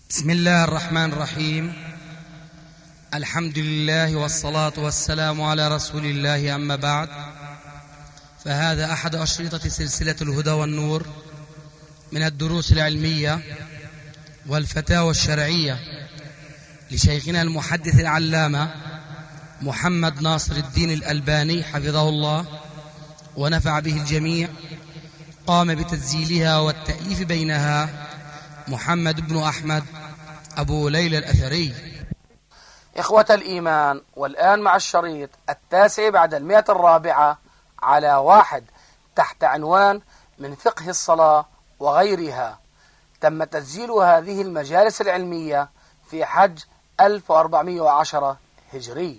بسم الله الرحمن الرحيم. الحمد لله والصلاة والسلام على رسول الله، أما بعد، فهذا أحد أشرطة سلسلة الهدى والنور من الدروس العلمية والفتاوى الشرعية لشيخنا المحدث العلامة محمد ناصر الدين الألباني حفظه الله ونفع به الجميع. قام بتسجيلها والتأليف بينها محمد بن أحمد أبو ليلى الأثري. إخوة الإيمان، والآن مع الشريط 9 بعد 104 على 1 تحت عنوان من فقه الصلاة وغيرها. تم تسجيل هذه المجالس العلمية في حج 1410 هجري.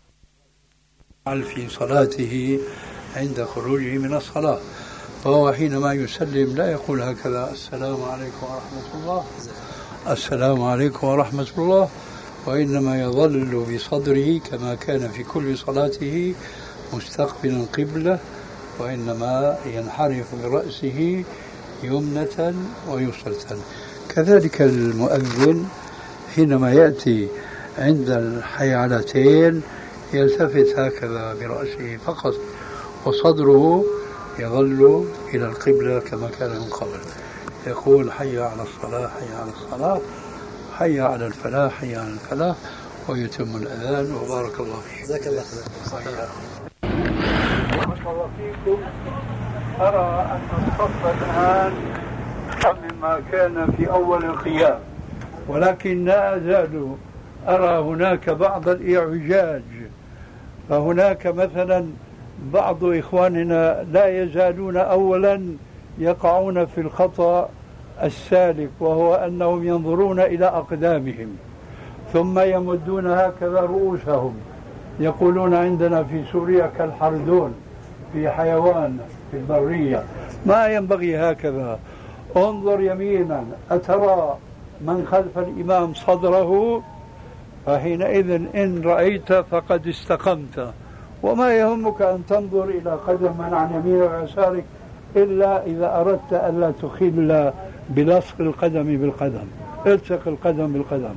في صلاته عند خروجه من الصلاة، فهو حينما يسلم لا يقول هكذا: السلام عليكم ورحمة الله، السلام عليكم ورحمة الله، وإنما يظل بصدره كما كان في كل صلاته مستقبلا قبلة، وإنما ينحرف برأسه يمنة ويسرة. كذلك المؤذن حينما يأتي عند الحيعلتين يلتفت هكذا برأسه فقط، وصدره يظل إلى القبلة كما كان من قبل. يقول: حي على الصلاة، حي على الصلاة، حي على الفلاح، حي على الفلاح، ويتم الأذان. وبارك الله فيك. جزاك الله خير. بارك الله فيكم. أرى أن الصف الآن مما كان في أول القيام، ولكن لا أزال أرى هناك بعض الإعوجاج. فهناك مثلا بعض إخواننا لا يزالون أولا يقعون في الخطأ السالك، وهو أنهم ينظرون إلى أقدامهم ثم يمدون هكذا رؤوسهم. يقولون عندنا في سوريا كالحردون في حيوان في البرية. ما ينبغي هكذا. انظر يمينا أترى من خلف الإمام صدره، فحينئذ إن رأيت فقد استقمت. وما يهمك أن تنظر إلى قدم من عن يمينك ويسارك إلا إذا أردت ألا تخل بلصق القدم بالقدم. الصق القدم بالقدم.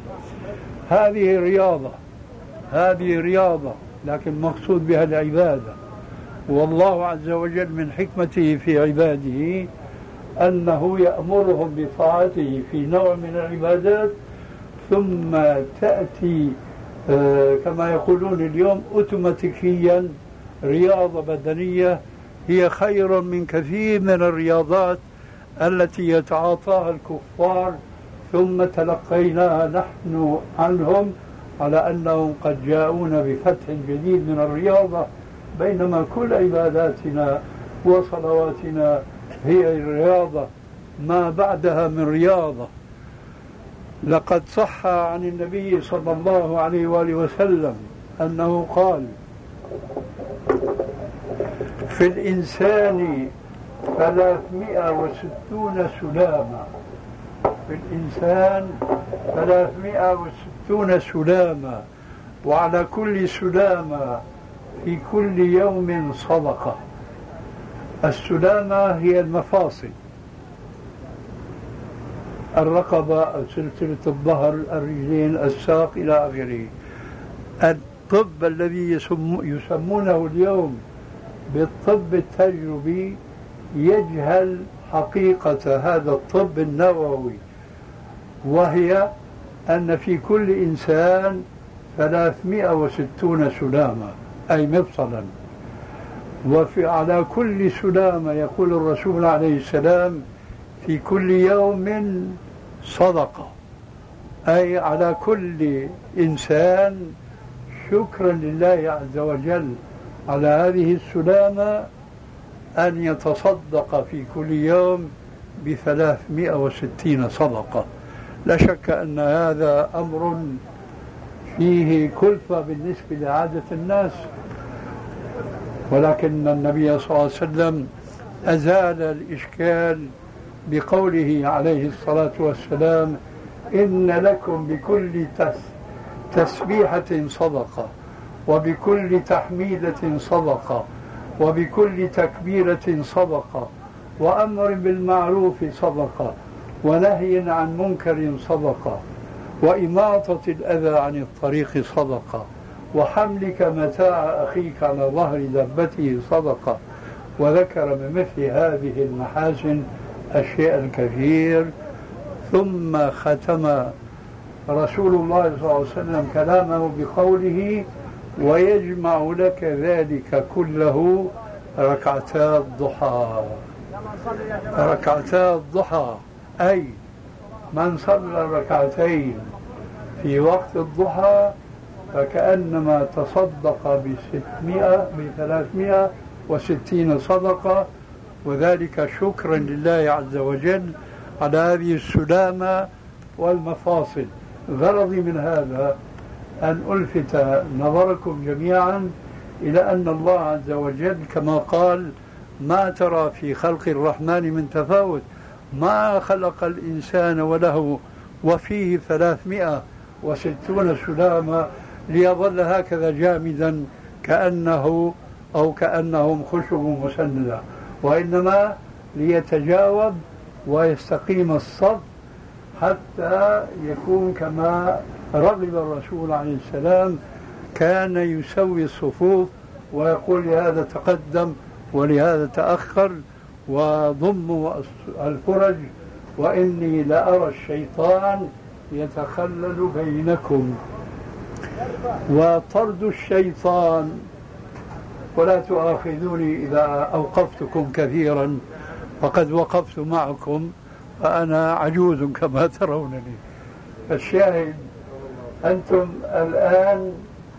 هذه رياضة، لكن مقصود بها العبادة. والله عز وجل من حكمته في عباده أنه يأمرهم بطاعته في نوع من العبادات، ثم تأتي كما يقولون اليوم أوتوماتيكيا رياضة بدنية هي خير من كثير من الرياضات التي يتعاطاها الكفار، ثم تلقيناها نحن عنهم على أنهم قد جاءون بفتح جديد من الرياضة، بينما كل عباداتنا وصلواتنا هي الرياضة ما بعدها من رياضة. لقد صح عن النبي صلى الله عليه وآله وسلم أنه قال: في الإنسان 360 سلامة، في الإنسان 360 سلامة، وعلى كل سلامة في كل يوم صدقة. السلامة هي المفاصل، الرقبة، سلسلة الظهر، الرجلين، الساق إلى آخره. الطب الذي يسمونه اليوم بالطب التجربي يجهل حقيقة هذا الطب النووي، وهي أن في كل إنسان 360 سلامة، أي مفصلا. على كل سلامة يقول الرسول عليه السلام: في كل يوم صدقة، أي على كل إنسان شكرا لله عز وجل على هذه السلامة أن يتصدق في كل يوم ب360 صدقة. لا شك أن هذا أمر فيه كلفة بالنسبة لعادة الناس، ولكن النبي صلى الله عليه وسلم أزال الإشكال بقوله عليه الصلاة والسلام: إن لكم بكل تسبيحة صدقة، وبكل تحميدة صدقة، وبكل تكبيرة صدقة، وأمر بالمعروف صدقة، ونهي عن منكر صدقة، وإماطة الأذى عن الطريق صدقة، وحملك متاع أخيك على ظهر دابته صدقة، وذكر بمثل هذه المحاسن الشيء الكثير. ثم ختم رسول الله صلى الله عليه وسلم كلامه بقوله: ويجمع لك ذلك كله ركعتا الضحى. ركعتا الضحى أي من صلى ركعتين في وقت الضحى فكأنما تصدق ب360 صدقة، وذلك شكرا لله عز وجل على هذه السلامة والمفاصل. غرضي من هذا أن ألفت نظركم جميعا إلى أن الله عز وجل كما قال: ما ترى في خلق الرحمن من تفاوت، ما خلق الإنسان وله وفيه 360 سلامة ليظل هكذا جامدا كأنه أو كأنهم خشب مسندة، وإنما ليتجاوب ويستقيم الصف حتى يكون كما رغب الرسول عليه السلام. كان يسوي الصفوف ويقول: لهذا تقدم ولهذا تأخر، وضموا الفرج، وإني لأرى الشيطان يتخلل بينكم. وطرد الشيطان، ولا تؤاخذوني إذا أوقفتكم كثيرا فقد وقفت معكم فأنا عجوز كما ترونني. الشاهد أنتم الآن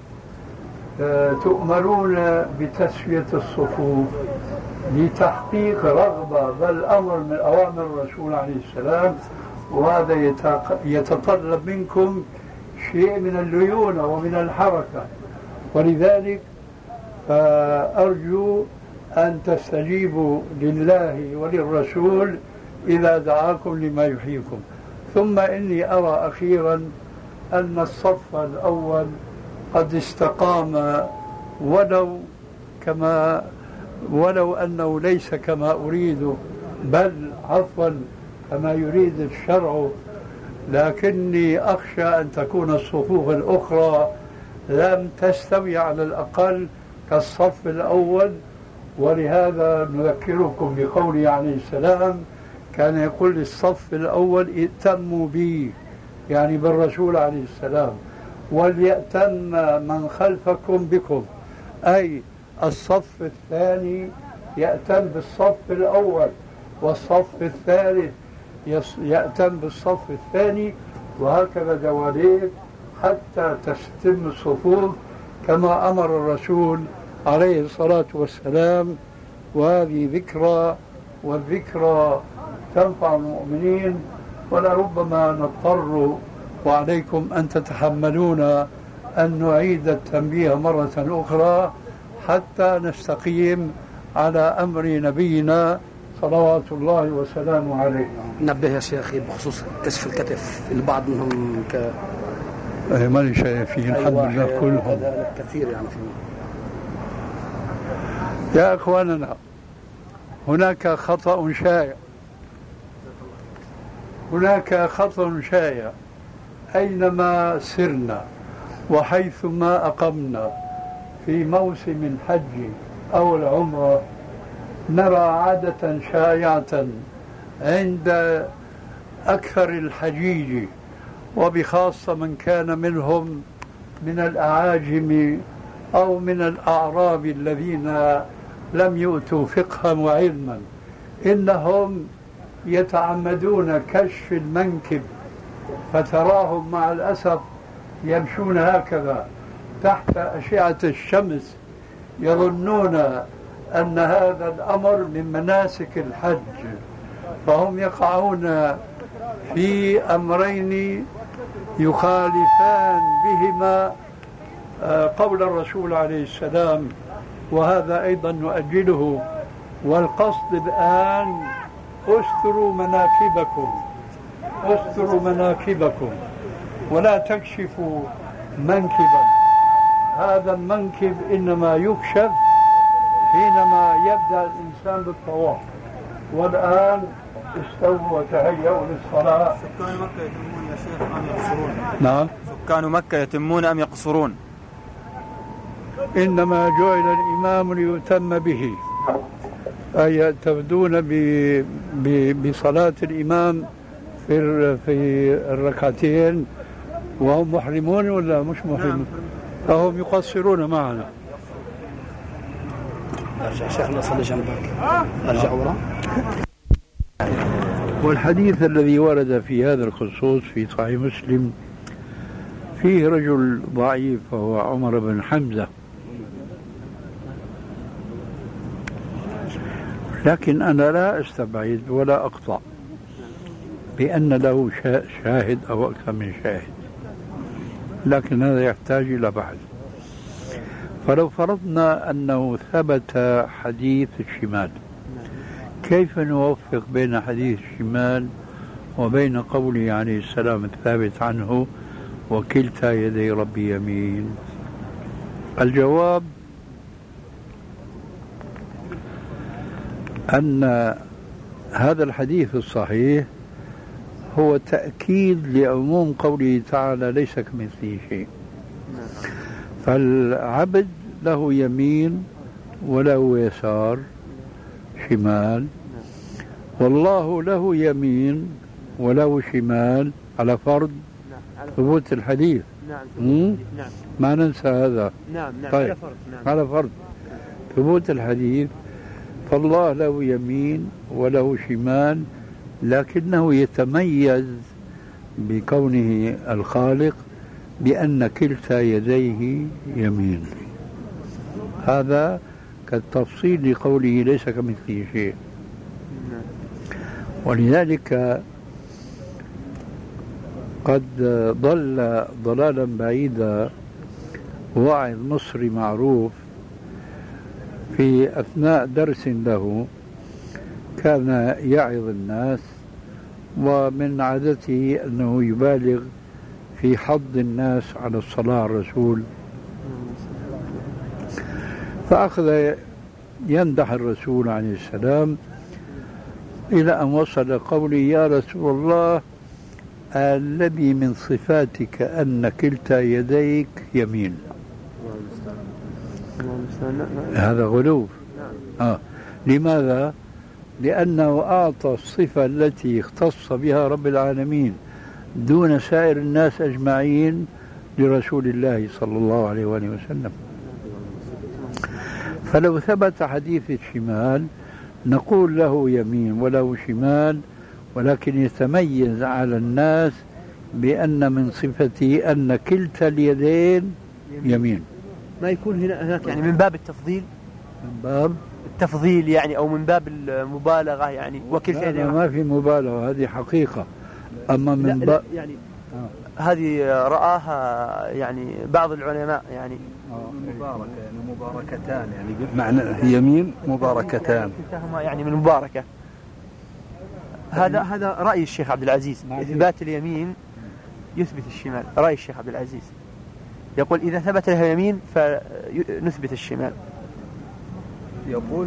تؤمرون بتسوية الصفوف لتحقيق رغبة، بل أمر من أوامر الرسول عليه السلام، وهذا يتطلب منكم شيء من الليونة ومن الحركة. ولذلك فأرجو أن تستجيبوا لله وللرسول إذا دعاكم لما يحييكم. ثم إني أرى أخيرا أن الصف الأول قد استقام، ولو أنه ليس كما أريد، بل عفوا كما يريد الشرع، لكني أخشى أن تكون الصفوف الأخرى لم تستوي على الأقل كالصف الأول. ولهذا نذكركم بقوله عليه السلام: كان يقول للصف الأول: ائتموا بي، يعني بالرسول عليه السلام، وليأتم من خلفكم بكم، أي الصف الثاني يأتم بالصف الأول، والصف الثالث يأتم بالصف الثاني، وهكذا دواليك حتى تستم الصفوف كما أمر الرسول عليه الصلاة والسلام. وهذه ذكرى، والذكرى تنفع المؤمنين. ولربما نضطر وعليكم أن تتحملون أن نعيد التنبيه مرة أخرى حتى نستقيم على أمر نبينا صلوات الله وسلامه عليه. نبه يا شيخي بخصوص كشف الكتف، البعض منهم ماني شايفين الحمد لله كلهم كثير يعني يا أخواننا، هناك خطأ شائع، هناك خطأ شائع. أينما سرنا وحيثما أقمنا في موسم الحج أو العمرة نرى عادة شائعة عند أكثر الحجيج، وبخاصة من كان منهم من الأعاجم أو من الأعراب الذين لم يؤتوا فقها وعلما، إنهم يتعمدون كشف المنكب، فتراهم مع الأسف يمشون هكذا تحت أشعة الشمس، يظنون أن هذا الأمر من مناسك الحج، فهم يقعون في أمرين يخالفان بهما قول الرسول عليه السلام، وهذا أيضا نؤجله. والقصد الآن استروا مناكبكم ولا تكشفوا منكبا. هذا المنكب إنما يكشف حينما يبدأ الإنسان بالطواف. والآن استووا وتهيئوا للصلاة. سكان مكة يتمون يا شيخ أم يقصرون؟ نعم. سكان مكة يتمون أم يقصرون؟ إنما جعل الإمام ليتم به، أي يعتمدون بصلاة الإمام في الركعتين وهم محرمون ولا مش محرمون؟ فهم يقصرون معنا. ارجع شيخ نصلي جنبك، ارجع وراء. والحديث الذي ورد في هذا الخصوص في صحيح مسلم فيه رجل ضعيف وهو عمر بن حمزة، لكن أنا لا أستبعد ولا أقطع بأن له شاهد أو أكثر من شاهد، لكن هذا يحتاج إلى بحث. فلو فرضنا أنه ثبت حديث الشمال، كيف نوفق بين حديث الشمال وبين قوله عليه السلام الثابت عنه وكلتا يدي ربي يمين؟ الجواب أن هذا الحديث الصحيح هو تأكيد لعموم قوله تعالى ليس كمثله شيء. فالعبد له يمين وله يسار شمال، والله له يمين وله شمال على فرض ثبوت الحديث. ما ننسى هذا. طيب. على فرض ثبوت الحديث، فالله له يمين وله شمال، لكنه يتميز بكونه الخالق بأن كلتا يديه يمين. هذا كالتفصيل لقوله ليس كمثله شيء. ولذلك قد ضل ضلالا بعيدا واعظ مصري معروف في أثناء درس له كان يعظ الناس، ومن عادته أنه يبالغ في حض الناس على الصلاة على الرسول، فأخذ يمدح الرسول عليه السلام إلى أن وصل قولي يا رسول الله الذي من صفاتك أن كلتا يديك يمين. هذا غلو. لماذا؟ لأنه أعطى الصفة التي اختص بها رب العالمين دون سائر الناس أجمعين لرسول الله صلى الله عليه وآله وسلم. فلو ثبت حديث الشمال نقول له يمين وله شمال، ولكن يتميز على الناس بأن من صفته أن كلتا اليدين يمين. ما يكون هناك يعني من باب التفضيل، من باب التفضيل يعني، أو من باب المبالغة يعني، وكلتا يدين. ما في مبالغة، هذه حقيقة. أما من باب يعني هذه رآها يعني بعض العلماء يعني مباركة، يعني مباركتان، يعني معنى يمين مباركتان يعني من مباركة. هذا رأي الشيخ عبد العزيز، إثبات اليمين يثبت الشمال. رأي الشيخ عبد العزيز يقول إذا ثبت لها يمين فنثبت الشمال. يقول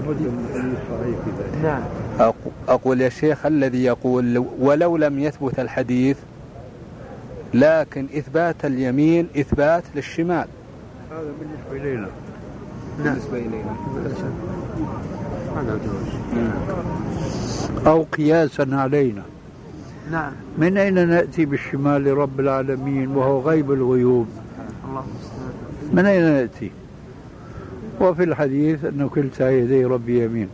نعم. أقول يا شيخ الذي يقول ولو لم يثبت الحديث لكن إثبات اليمين إثبات للشمال، هذا بالنسبة إلينا. بالنسبة إلينا أو قياسا علينا. نعم. من أين نأتي بالشمال لرب العالمين وهو غيب الغيوب؟ من أين نأتي؟ وفي الحديث أن كلتا يدي ربي يمين.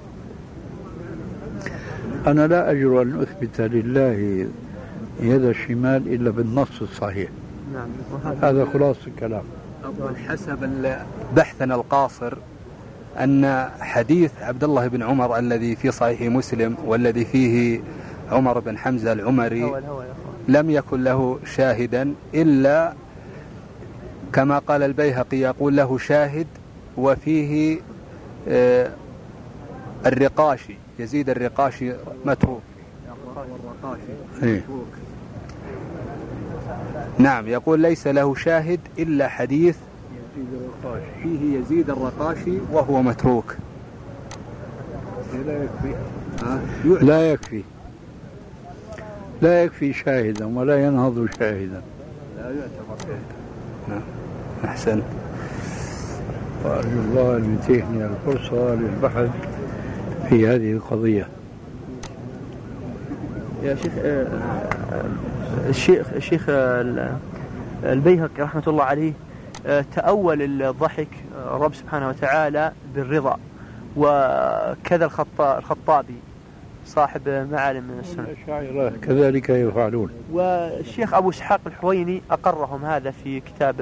أنا لا أجر أن أثبت لله يد الشمال إلا بالنص الصحيح. نعم. هذا خلاص الكلام. أقول حسب بحثنا القاصر أن حديث عبد الله بن عمر الذي في صحيح مسلم والذي فيه عمر بن حمزة العمري لم يكن له شاهدا إلا كما قال البيهقي، يقول له شاهد وفيه الرقاشي، يزيد الرقاشي متروك. نعم، يقول ليس له شاهد إلا حديث فيه يزيد الرقاشي وهو متروك. لا يكفي. لا يكفي شاهدا ولا ينهض شاهدا. لا يعتبر شاهدا. نعم. أحسن. وأرجو الله أن يتيحني الفرصة للبحث في هذه القضية. يا شيخ الشيخ البيهقي رحمة الله عليه تأول الضحك رب سبحانه وتعالى بالرضا، وكذا الخطابي صاحب معالم السنة الأشاعرة كذلك يفعلون. والشيخ أبو إسحاق الحويني أقرهم هذا في كتاب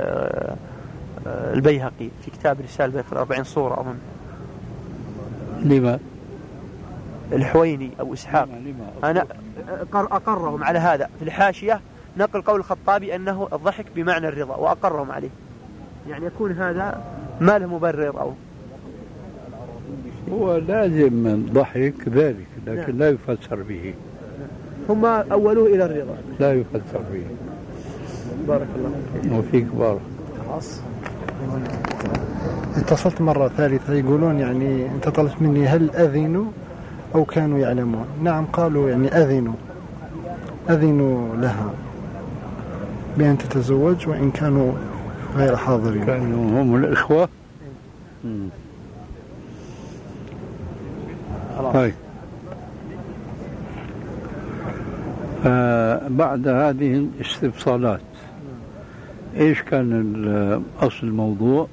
البيهقي، في كتاب رسالة البيهقي 40 صورة أظن. لما؟ الحويني أبو إسحاق أنا أقرهم على هذا في الحاشية، نقل قول الخطابي أنه الضحك بمعنى الرضا، وأقرهم عليه. يعني يكون هذا ما له مبرر أو هو لازم من ضحك ذلك، لكن لا يفسر به. هم أولوه إلى الرضا، لا يفسر به. بارك الله فيك. وفيك بارك. خلاص. اتصلت مرة ثالثة يقولون يعني أنت طلبت مني هل أذنوا أو كانوا يعلمون؟ نعم قالوا يعني أذنوا لها بأن تتزوج وإن كانوا غير حاضرين. كانوا هم الإخوة. طيب. بعد هذه الاستفصالات إيش كان أصل الموضوع؟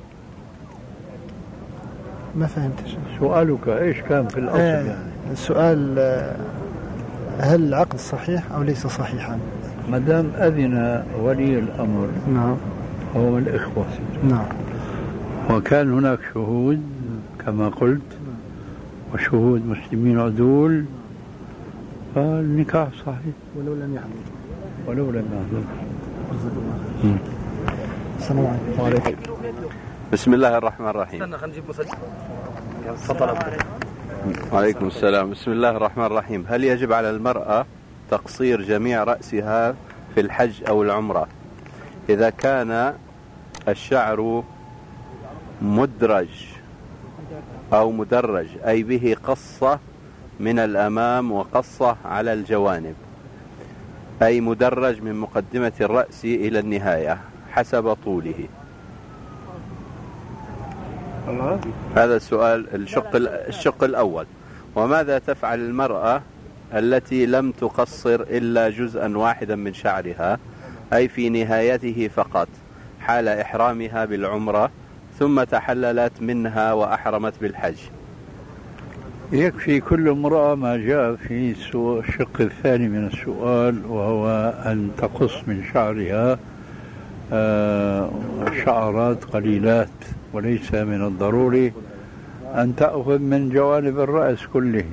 ما فهمت سؤالك إيش كان في الأصل؟ يعني السؤال هل العقد صحيح أو ليس صحيحا؟ ما دام أذن ولي الأمر نعم هو الإخوة نعم، وكان هناك شهود كما قلت وشهود مسلمين عدول، فالنكاح صحيح ولو لم يحضر. السلام عليكم. بسم الله الرحمن الرحيم. استنى خلينا نجيب مسجل. تفضل. وعليكم السلام. بسم الله الرحمن الرحيم. هل يجب على المرأة تقصير جميع رأسها في الحج أو العمرة إذا كان الشعر مدرج أو مدرج، أي به قصة من الأمام وقصة على الجوانب، أي مدرج من مقدمة الرأس إلى النهاية حسب طوله؟ هذا السؤال الشق الأول. وماذا تفعل المرأة التي لم تقصر إلا جزءا واحدا من شعرها، أي في نهايته فقط، حال إحرامها بالعمرة ثم تحللت منها وأحرمت بالحج؟ يكفي كل امرأة ما جاء في الشق الثاني من السؤال، وهو أن تقص من شعرها شعرات قليلات، وليس من الضروري أن تأخذ من جوانب الرأس كله،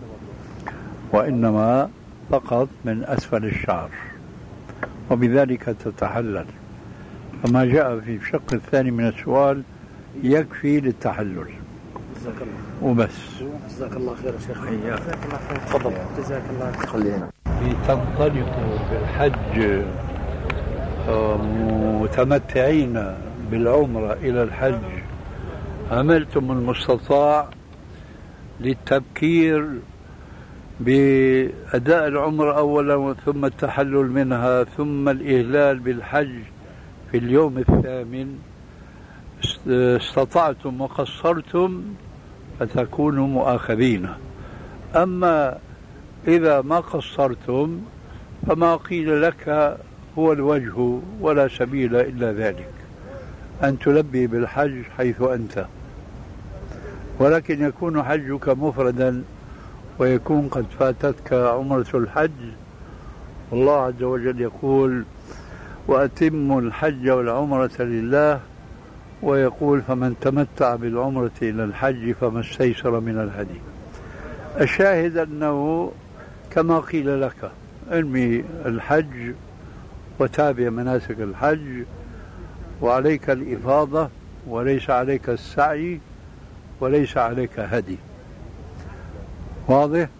وإنما فقط من أسفل الشعر، وبذلك تتحلل. فما جاء في الشق الثاني من السؤال يكفي للتحلل وبس. جزاك الله خير يا شيخ. تفضل. جزاك الله خير. لتنطلقوا بالحج متمتعين بالعمرة إلى الحج، عملتم المستطاع للتبكير بأداء العمرة أولا ثم التحلل منها ثم الإهلال بالحج في اليوم الثامن، استطعتم وقصرتم فتكونوا مؤاخذين. أما إذا ما قصرتم فما قيل لك هو الوجه ولا سبيل إلا ذلك، أن تلبي بالحج حيث أنت، ولكن يكون حجك مفردا ويكون قد فاتتك عمرة الحج. والله عز وجل يقول وأتموا الحج والعمرة لله، ويقول فمن تمتع بالعمرة إلى الحج فما استيسر من الهدي. الشاهد أنه كما قيل لك انمي الحج وتابع مناسك الحج، وعليك الإفاضة وليس عليك السعي وليس عليك هدي. واضح؟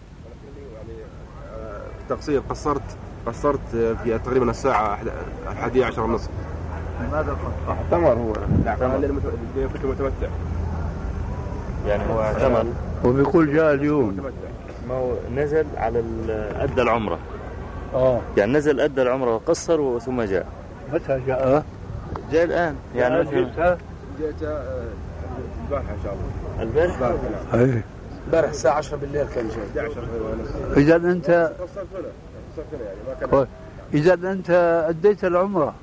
تقصير قصرت في تقريبا الساعة 11:30. ماذا احتمر هو كنت متمتع، يعني هو اعتمر وبيقول جاء اليوم ما هو نزل على أدى العمرة يعني نزل أدى العمرة وقصر ثم جاء. متى جاء؟ جاء الآن يعني جاء البارحة إن شاء الله. البارحة؟ البارح الساعة 10 بالليل كان جاي. إذا أنت إذا أنت أديت العمرة.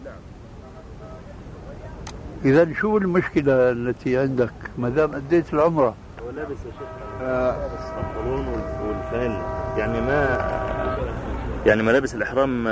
إذا شو المشكلة التي عندك ما دام أديت العمرة؟ هو لابس البنطلون والفانيلا يعني ملابس الإحرام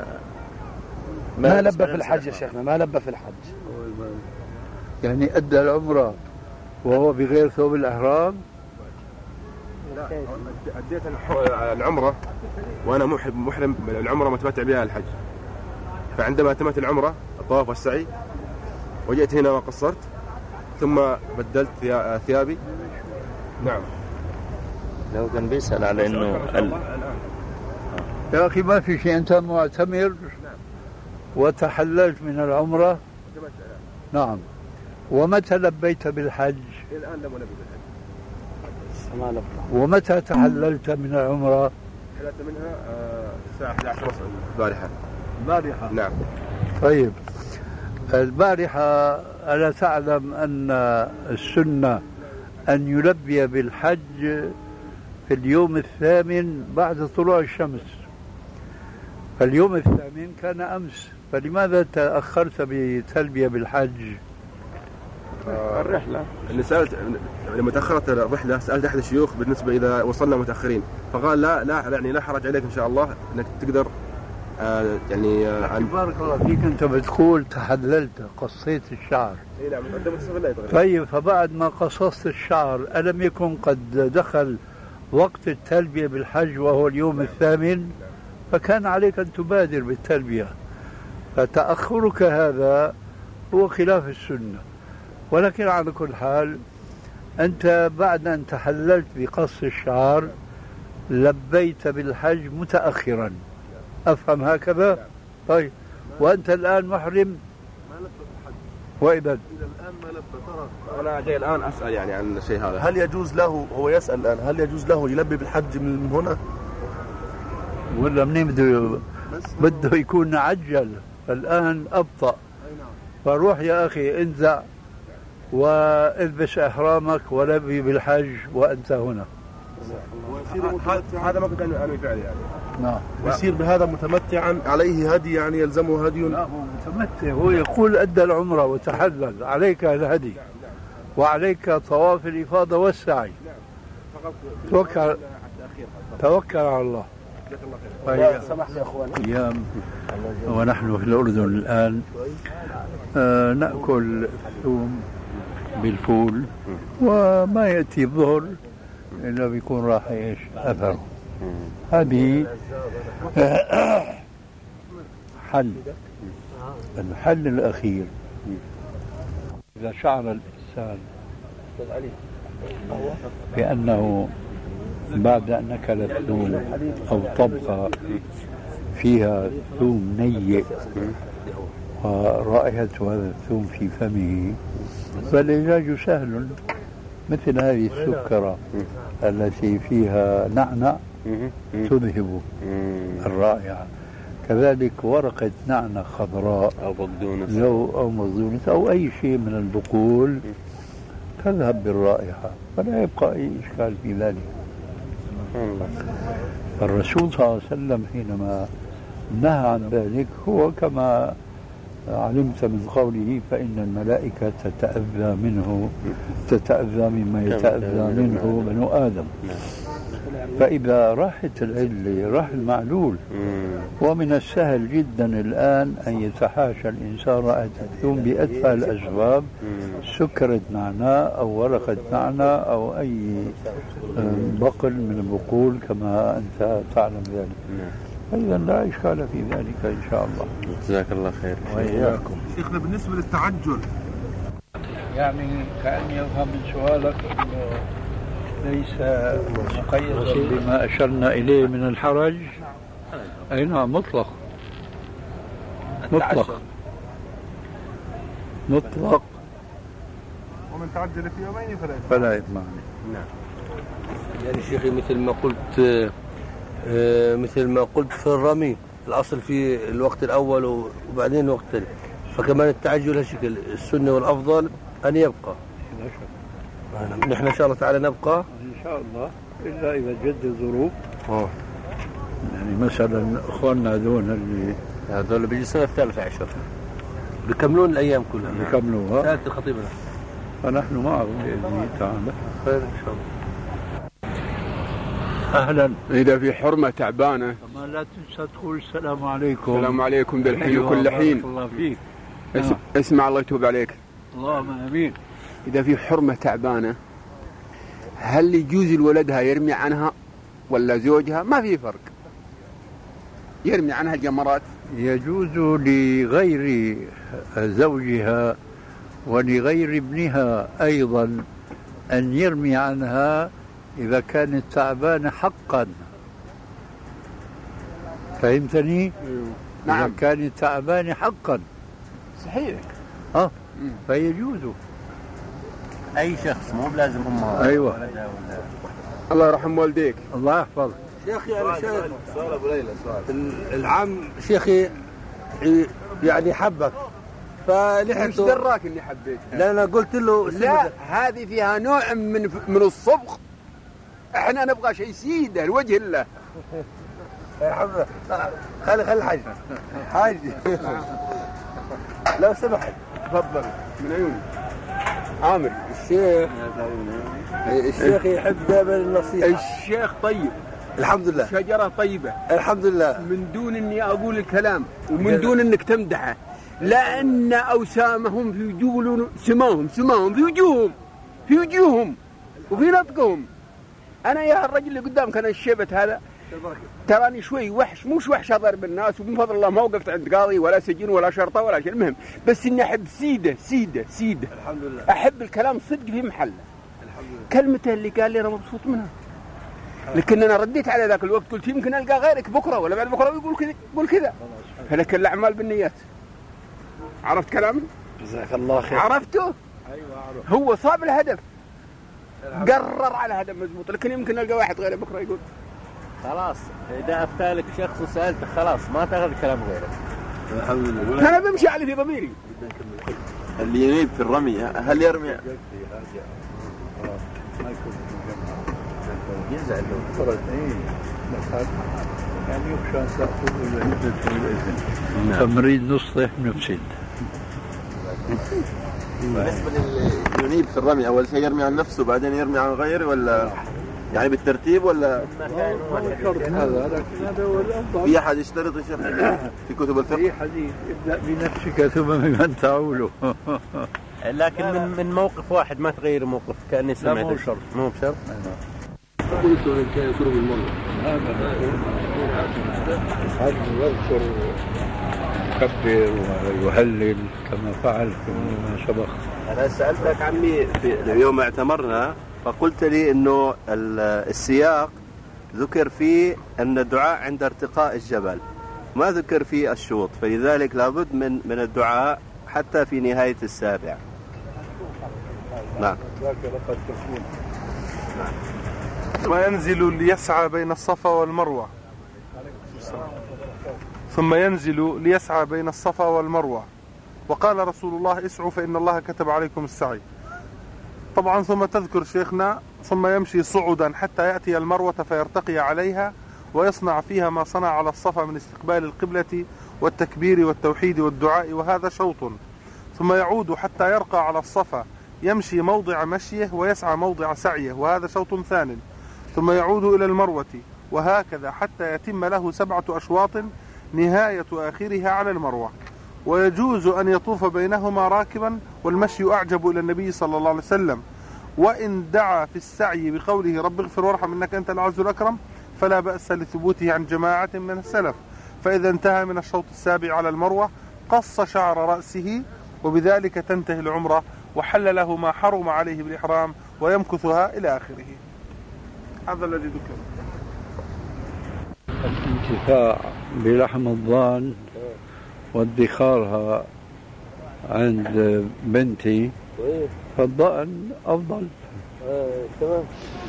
ما لبى في الحج يا شيخنا، ما لبى في الحج. يعني أدى العمرة وهو بغير ثوب الإحرام؟ لا، أديت العمرة وأنا محرم العمرة متمتع بها الحج. فعندما أتمت العمرة الطواف والسعي وجئت هنا وقصرت ثم بدلت ثيابي. نعم. لو كان بيسأل على إنه يا أخي ما في شيء، أنت معتمر وتحللت من العمرة. نعم. ومتى لبيت بالحج؟ الآن لم ألبي بالحج. ومتى تحللت من العمرة؟ حللت منها الساعة 11 البارحة. البارحة؟ نعم. طيب البارحة ألا تعلم أن السنة أن يلبي بالحج في اليوم الثامن بعد طلوع الشمس؟ فاليوم الثامن كان أمس، فلماذا تأخرت بتلبية بالحج؟ الرحلة اللي سألت لما تأخرت الرحلة سألت أحد الشيوخ بالنسبة إذا وصلنا متأخرين، فقال لا حرج عليك إن شاء الله أنك تقدر بارك الله فيك، أنت بتقول تحللت قصيت الشعر. إيه نعم. طيب فبعد ما قصصت الشعر ألم يكن قد دخل وقت التلبية بالحج وهو اليوم الثامن؟ فكان عليك أن تبادر بالتلبية، فتأخرك هذا هو خلاف السنة. ولكن على كل حال أنت بعد أن تحللت بقص الشعر لبيت بالحج متأخرا، أفهم هكذا؟ طيب وأنت الآن محرم وإذا الآن ما لبى. أنا جاي الآن أسأل يعني عن الشيء هذا. هل يجوز له، هو يسأل الآن، هل يجوز له يلبي بالحج من هنا؟ ولا منين بده يكون عجل؟ الآن أبطأ. فروح يا أخي انزع والبس إحرامك ولبي بالحج وأنت هنا. هذا ما كنت أنوي فعل يعني. نعم. يصير بهذا متمتعا، عليه هدي يعني يلزمه هدي. لا هو متمتع، هو يقول أدى العمرة وتحلل، عليك الهدي وعليك طواف الإفاضة والسعي. توكل على الله. سمح لي أخواني. أيام ونحن في الأردن الآن نأكل ثوم بالفول، وما يأتي الظهر إلا بيكون راح إيش أثره. هذه الحل الأخير. إذا شعر الإنسان بأنه بعد أن أكل الثوم أو طبخة فيها ثوم نيء ورائحة هذا الثوم في فمه، فالعلاج سهل، مثل هذه السكرة التي فيها نعنع تذهب الرائحة، كذلك ورقة نعنع خضراء أو بقدونس أو مقدونس أو أي شيء من البقول تذهب بالرائحة، فلا يبقى أي إشكال في ذلك. الرسول صلى الله عليه وسلم حينما نهى عن ذلك هو كما علمت من قوله فإن الملائكة تتأذى مما يتأذى منه بنو آدم. فإذا راحت العلة راح المعلول. ومن السهل جدا الآن أن يتحاشى الإنسان رائحة الثوم بأتفه الأسباب، سكرة نعناع أو ورقة نعناع أو أي بقل من البقول كما أنت تعلم ذلك. فإذا لا إشكال في ذلك إن شاء الله. جزاك الله خير. وإياكم. شيخنا بالنسبة للتعجل، يعني كأني أفهم من سؤالك أنه ليس مقيدا بما أشرنا إليه من الحرج. أي نعم، مطلق ومن تعجل في يومين فلا إثم عليه. نعم. يعني شيخي مثل ما قلت في الرمي، الأصل في الوقت الأول وبعدين الوقت الثاني، فكمان التعجل هالشكل السنة والأفضل أن يبقى. نحن إن شاء الله تعالى نبقى إن شاء الله، إلا إذا جد الظروف. يعني مثلا أخواننا هذول بيجي السنة الثالثة عشر بيكملون الأيام كلها. بيكملوها. سألت الخطيب فنحن معهم بإذن الله تعالى. خير إن شاء الله. أهلا. إذا في حرمة تعبانة ما لا تنسى تقول السلام عليكم. السلام عليكم بالحين وكل حين. الله فيك. اسمع الله يتوب عليك. اللهم آمين. إذا في حرمة تعبانة هل يجوز لولدها يرمي عنها ولا زوجها؟ ما في فرق، يرمي عنها الجمرات. يجوز لغير زوجها ولغير ابنها أيضا أن يرمي عنها إذا كانت تعبانة حقا. فهمتني؟ نعم. إذا كانت تعبانة حقا. صحيح. فيجوز أي شخص، مو بلازم أمها. أيوة. الله يرحم والديك. الله يحفظك. شيخي أنا شايف سؤال أبو ليلى، العم شيخي يعني حبك فلحقته. مش دراك إني حبيتها. لا أنا قلت له لا، هذه فيها نوع من الصبغ. احنا نبغى شيء سيده لوجه الله. يا حبيبي خلي الحاج حاج لو سمحت تفضل من عيوني. عامر الشيخ يحب دائما النصيحة. الشيخ طيب الحمد لله، شجرة طيبة الحمد لله، من دون اني اقول الكلام ومن دون انك تمدحه، لان اوسامهم في وجوههم، سماهم في وجوههم وفي نطقهم. انا يا الرجل اللي قدامك انا الشيبت هذا تراني شوي وحش، مش وحش اضرب الناس، ومن فضل الله ما وقفت عند قاضي ولا سجن ولا شرطه ولا شيء. المهم بس اني احب سيده الحمد لله، احب الكلام صدق في محله. كلمته اللي قال لي انا مبسوط منها، لكن انا رديت على ذاك الوقت قلت يمكن القى غيرك بكره ولا بعد بكره يقول كذا. فلك الاعمال بالنيات. عرفت كلامي؟ جزاك الله خير. عرفته؟ ايوه اعرف. هو صاب الهدف، قرر على هدف مضبوط، لكن يمكن القى واحد غيره بكره يقول. خلاص إذا أفتالك شخص وسألته خلاص ما تاخذ كلام غيره. الحمد لله. انا بمشي على في ضميري. اللي ينيب في الرمي هل يرمي؟ يزعل يعني يخشى أن تأخذ الإذن. تمرين نصح نفسد. بالنسبة للي ينيب في الرمي أول شيء يرمي عن نفسه بعدين يرمي عن غيره، ولا يعني بالترتيب ولا؟ هذا هو الأفضل. في أحد يشترط يا شيخ في كتب الفقه؟ في حديث ابدأ بنفسك ثم بمن تعوله. لكن من موقف واحد ما تغير موقف كأني سمعت. لا مو شرط. مو بشرط. قلت إن كان يشرب المرة يذكر يكبر ويهلل كما فعل فيما سبق. أنا سألتك عمي في يوم اعتمرنا فقلت لي إنه السياق ذكر فيه أن الدعاء عند ارتقاء الجبل، ما ذكر فيه الشوط، فلذلك لابد من الدعاء حتى في نهاية السابع. نعم. وينزل ليسعى بين الصفا والمروة، ثم ينزل ليسعى بين الصفا والمروة، وقال رسول الله اسعوا فإن الله كتب عليكم السعي. طبعا ثم تذكر شيخنا ثم يمشي صعدا حتى يأتي المروة فيرتقي عليها ويصنع فيها ما صنع على الصفا من استقبال القبلة والتكبير والتوحيد والدعاء، وهذا شوط. ثم يعود حتى يرقى على الصفا يمشي موضع مشيه ويسعى موضع سعيه، وهذا شوط ثان. ثم يعود إلى المروة وهكذا حتى يتم له 7 أشواط نهاية آخرها على المروة. ويجوز أن يطوف بينهما راكبا، والمشي أعجب إلى النبي صلى الله عليه وسلم. وإن دعا في السعي بقوله رب اغفر وارحم إنك أنت العز الأكرم فلا بأس لثبوته عن جماعة من السلف. فإذا انتهى من الشوط السابع على المروة قص شعر رأسه، وبذلك تنتهي العمرة وحل له ما حرم عليه بالإحرام ويمكثها إلى آخره. هذا الذي ذكر. الانتفاع بلحم الضان وادخارها عند بنتي فالضأن أفضل.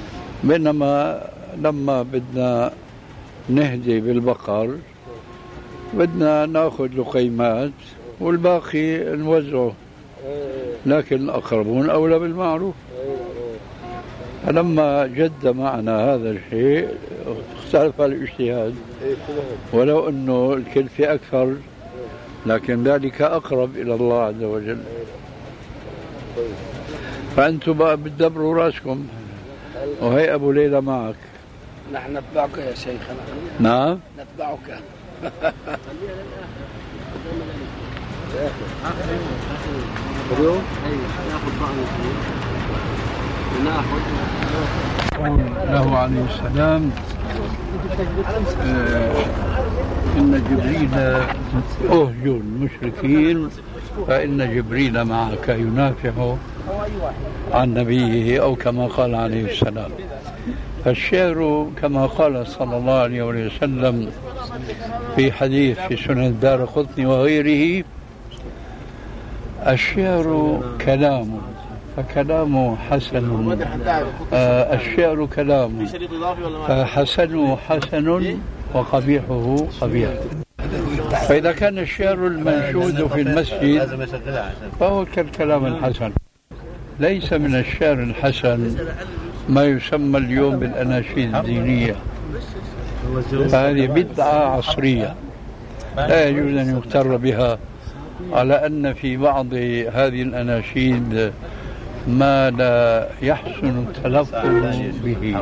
بينما لما بدنا نهدي بالبقر بدنا ناخذ لقيمات والباقي نوزعه، لكن الأقربون أولى بالمعروف. فلما جد معنا هذا الشيء اختلف الاجتهاد، ولو أنه الكلفة أكثر لكن ذلك أقرب إلى الله عز وجل. فأنتم بقى بتدبروا راسكم، وهي أبو ليلى معك. نحن نتبعك يا شيخنا. نعم نتبعك. اليوم ناخذ له عليه السلام إن جبريل أهجر المشركين فإن جبريل معك ينافح عن نبيه، أو كما قال عليه السلام. فالشعر كما قال صلى الله عليه وسلم في حديث في سنن الدارقطني وغيره: الشعر كلام فكلامه حسن، الشعر كلام فحسنه حسن وقبيحه قبيح. فإذا كان الشعر المنشود في المسجد فهو كالكلام الحسن. ليس من الشعر الحسن ما يسمى اليوم بالأناشيد الدينية، فهذه بدعة عصرية لا يجوز أن يغتر بها، على أن في بعض هذه الأناشيد ما لا يحسن التلفظ به.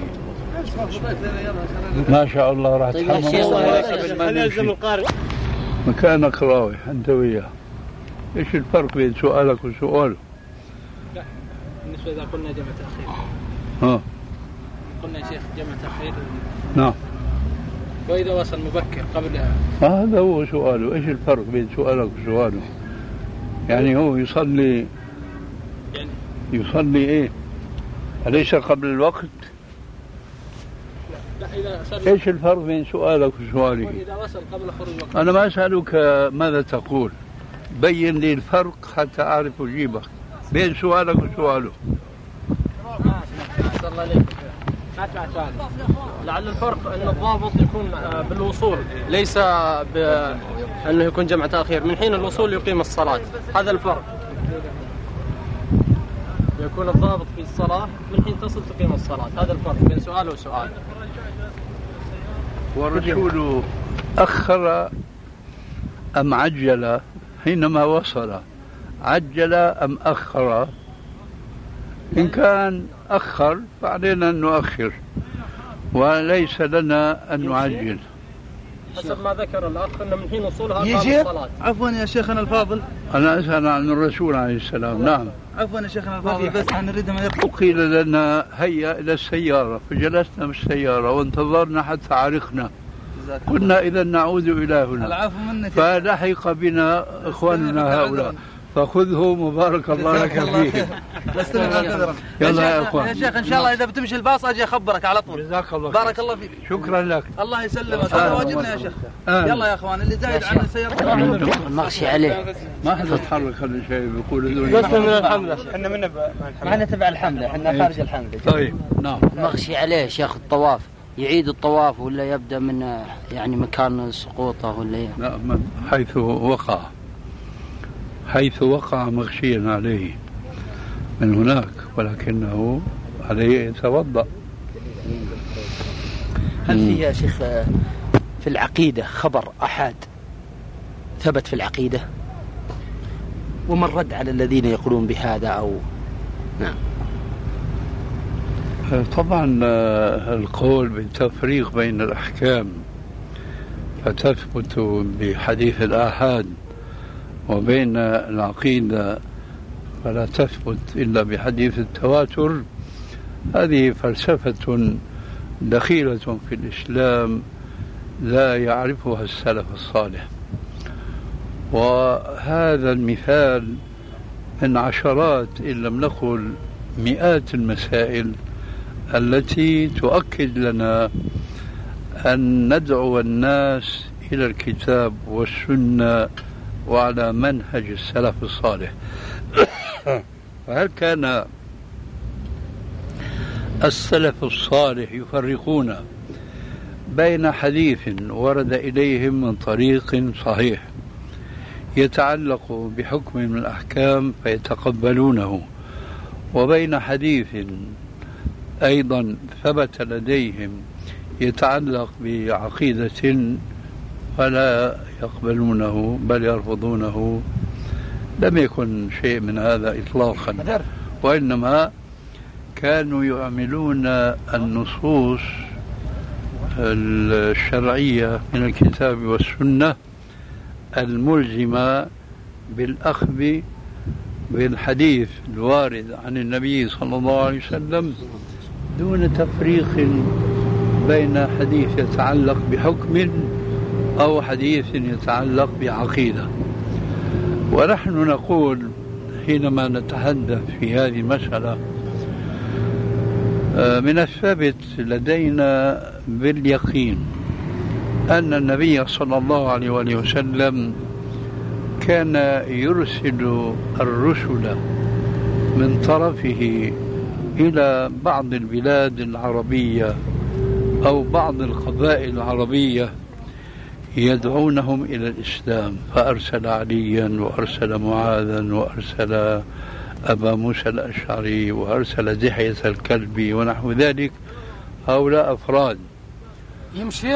ما شاء الله راح تحمل مكانك راوح أنت وياه. إيش الفرق بين سؤالك وسؤاله؟ لا، بالنسبة إذا قلنا جمع تأخير. قلنا يا شيخ جمع تأخير. نعم. وإذا وصل مبكر قبل. هذا هو سؤاله. إيش الفرق بين سؤالك وسؤاله؟ يعني هو يصلي إيه؟ أليس قبل الوقت؟ إيش الفرق بين سؤالك وسؤاله؟ إذا وصل قبل خروج الوقت. أنا ما أسألك ماذا تقول، بين لي الفرق حتى أعرف أجيبك بين سؤالك وسؤاله. لعل الفرق أن الضابط يكون بالوصول، ليس بأنه يكون جمع تأخير. من حين الوصول يقيم الصلاة، هذا الفرق. يكون الضابط في الصلاة من حين تصل تقيم الصلاة، هذا الفرق بين سؤال وسؤال. والرسول أخر أم عجل حينما وصل؟ عجل أم أخر؟ إن كان أخر فعلينا أن نؤخر، وليس لنا أن نعجل. حسب ما ذكر الأخ أن من حين وصولها قام الصلاة. عفوا يا شيخنا الفاضل، أنا أسأل عن الرسول عليه السلام. نعم. عفوا يا شيخنا الفاضل، بس نريد من قيل لنا هيا إلى السيارة، فجلسنا بالسيارة وانتظرنا حتى عرقنا، قلنا إذا نعود إلى هنا، فلحق بنا إخواننا هؤلاء فخذه مبارك الله لك فيه. يلا يا اخوان. يا شيخ ان شاء الله اذا بتمشي الباص اجي اخبرك على طول. جزاك الله بارك الله فيك. شكرا لك. الله يسلمك. هذا واجبنا يا شيخ. يلا يا اخوان، اللي زايد عن السياره مغشي عليه. ما حد يتحرك هذا الشيء بيقول بس من الحمله، احنا ما احنا تبع الحمله، احنا خارج الحمله. طيب نعم. مغشي عليه شيخ الطواف، يعيد الطواف ولا يبدا من يعني مكان سقوطه ولا لا، حيث وقع مغشيا عليه من هناك، ولكنه عليه يتوضأ. هل في يا شيخ في العقيدة خبر أحد ثبت في العقيدة، ومن رد على الذين يقولون بهذا أو نعم؟ طبعا القول بالتفريق بين الأحكام فتثبت بحديث الآحاد، وبين العقيدة فلا تثبت إلا بحديث التواتر، هذه فلسفة دخيلة في الإسلام لا يعرفها السلف الصالح. وهذا المثال من عشرات إن لم نقل مئات المسائل التي تؤكد لنا أن ندعو الناس إلى الكتاب والسنة وعلى منهج السلف الصالح. فهل كان السلف الصالح يفرقون بين حديث ورد إليهم من طريق صحيح يتعلق بحكم من الأحكام فيتقبلونه، وبين حديث أيضا ثبت لديهم يتعلق بعقيدة فلا يقبلونه بل يرفضونه. لم يكن شيء من هذا إطلاقا، وإنما كانوا يعملون النصوص الشرعية من الكتاب والسنة الملزمة بالأخذ بالحديث الوارد عن النبي صلى الله عليه وسلم دون تفريق بين حديث يتعلق بحكم أو حديث يتعلق بعقيدة. ونحن نقول حينما نتحدث في هذه المسألة من الثابت لدينا باليقين أن النبي صلى الله عليه وسلم كان يرسل الرسل من طرفه إلى بعض البلاد العربية أو بعض القبائل العربية يدعونهم إلى الإسلام، فأرسل عليا وأرسل معاذا وأرسل أبا موسى الأشعري وأرسل دحية الكلبي ونحو ذلك. هؤلاء أفراد يمشي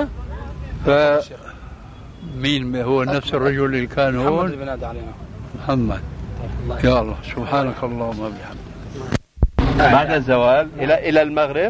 مين هو نفس الرجل اللي كان هون؟ محمد. يا الله سبحانك اللهم وبحمدك. بعد الزوال إلى المغرب.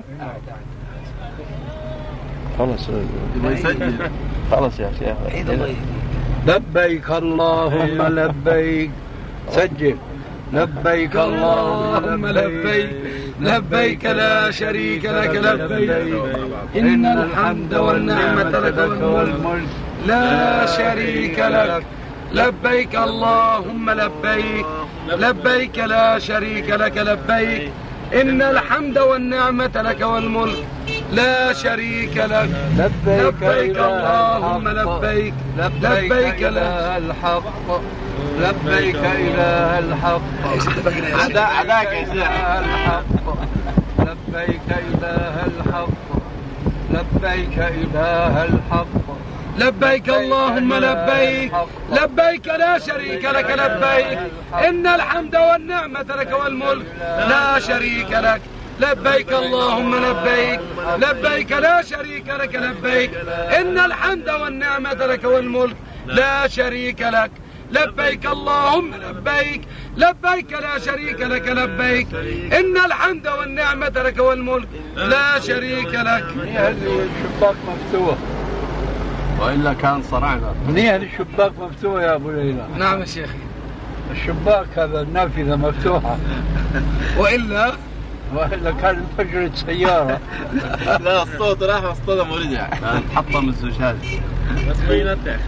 خلاص يا شيخ. لبيك اللهم لبيك. سجل. لبيك اللهم لبيك لبيك لا شريك لك لبيك إن الحمد والنعمة لك والملك لا شريك لك لبيك اللهم لبيك لبيك لا شريك لك لبيك إن الحمد والنعمة لك والملك لا شريك لك لبيك اللهم لبيك لبيك لا الحق لبيك إله الحق عداك يا شيخ الحق لبيك إله الحق لبيك إله الحق لبيك اللهم لبيك لبيك لا شريك لك لبيك إن الحمد والنعمة لك والملك لا شريك لك لبيك اللهم لبيك لبيك لا شريك لك لبيك إن الحمد والنعمة لك والملك لا شريك لك لبيك اللهم لبيك لبيك لا شريك لك لبيك إن الحمد والنعمة لك والملك لا شريك لك. الشباك مفتوح وإلا كان صرعنا. منيح الشباك مفتوح يا أبو ليلى. نعم يا شيخي. الشباك هذا النافذة مفتوحة وإلا كان انفجرت سيارة. لا الصوت راح واصطدم ورجع. حطم الزجاج. بس بينتع.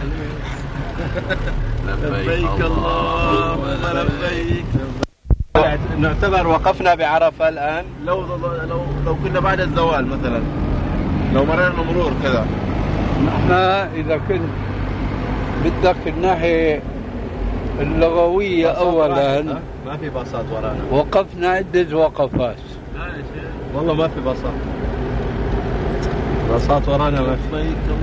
لبيك اللهم لبيك. نعتبر وقفنا بعرفة الآن. لو كنا بعد الزوال مثلا، لو مررنا مرور كذا. نحن إذا كنت بدك الناحية اللغوية أولا ما في باصات ورانا. وقفنا عدة وقفات. والله ما في باصات. باصات ورانا ما في.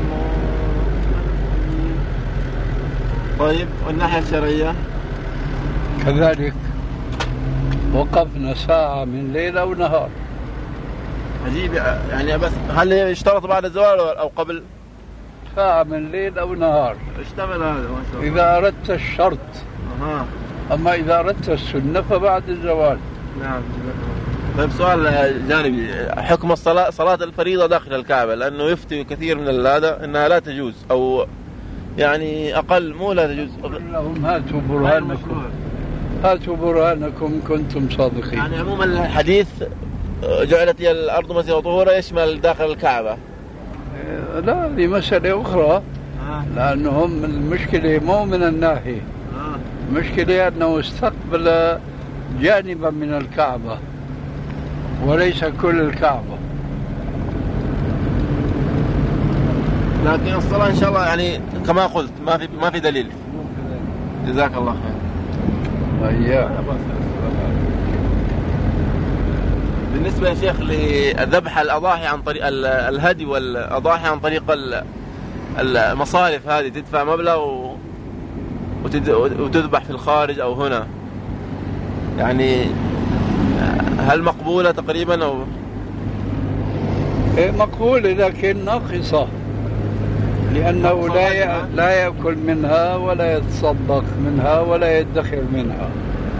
طيب والناحية الشرعية كذلك وقفنا ساعة من ليلة ونهار. عجيب يعني. بس هل يشترط بعد الزوال أو قبل؟ ساعة من ليل أو نهار. اشتمل هذا ما شاء الله. إذا أردت الشرط. أما إذا أردت السنة فبعد الزوال. نعم. طيب سؤال جانبي، حكم صلاة الفريضة داخل الكعبة، لأنه يفتي كثير من هذا أنها لا تجوز أو يعني أقل مو لا تجوز. لهم هاتوا برهانكم. هاتوا برهانكم كنتم صادقين. يعني عموما الحديث جعلت الأرض مسجدا طهورا يشمل داخل الكعبة. لا هذه مسألة أخرى. لأنهم المشكلة مو من الناحية. المشكلة أنه استقبل جانبا من الكعبة وليس كل الكعبة. لكن الصلاة إن شاء الله يعني كما قلت ما في دليل. جزاك الله خير. بالنسبة يا شيخ لذبح الأضاحي عن طريق الهدي والأضاحي عن طريق المصارف هذه، تدفع مبلغ وتذبح في الخارج أو هنا، يعني هل مقبولة تقريبا أو؟ مقبولة لكن ناقصة، لأنه لا يأكل منها ولا يتصدق منها ولا يدخر منها.